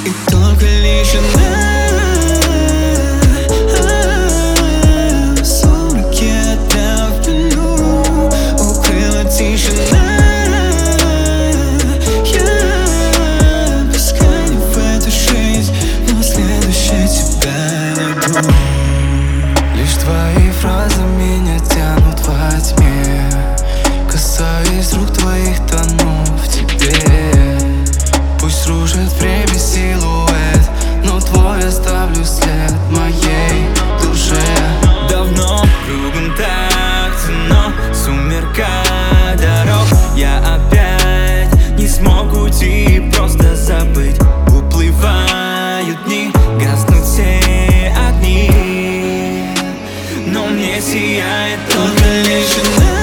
И только лишь она в сумраке отдав вину укрыла тишина. Я пускай не в эту жизнь, но следующее тебя найду. Лишь твои фразы меня тянут во тьме. Касаясь рук твоих, тону в тебе. Пусть рушит время силуэт, но твой оставлю след в моей душе. Давно кругом так темно, сумерка дорог. Я опять не смог уйти, просто забыть. Уплывают дни, гаснут все огни, но мне сияет только лишь она.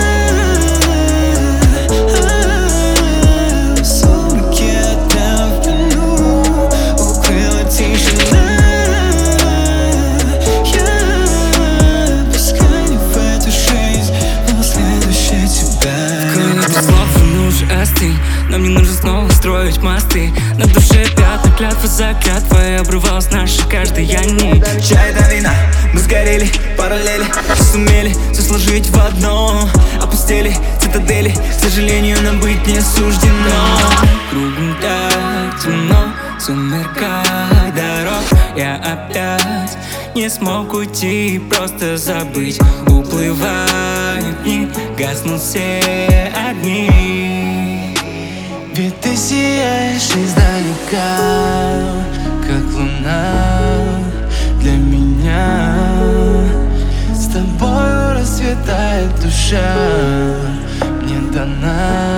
В сумраке отдав вину укрыла тишина. Я пускай не в эту жизнь, но следующее тебя. Клянет слов, нужно остыть. Нам не нужно снова строить мосты. На душе пятна, клятва за клятвой обрывалась наша каждая нить. Чай до вина, мы сгорели, параллели и сумели все сложить в одно. Опустели цитадели, к сожалению, нам быть не суждено. Кругом так темно, сумерка дорог. Я опять не смог уйти, просто забыть. Уплывают дни, гаснут все огни. Ведь ты сияешь издалека, как луна для меня. С тобою расцветает душа, мне дана.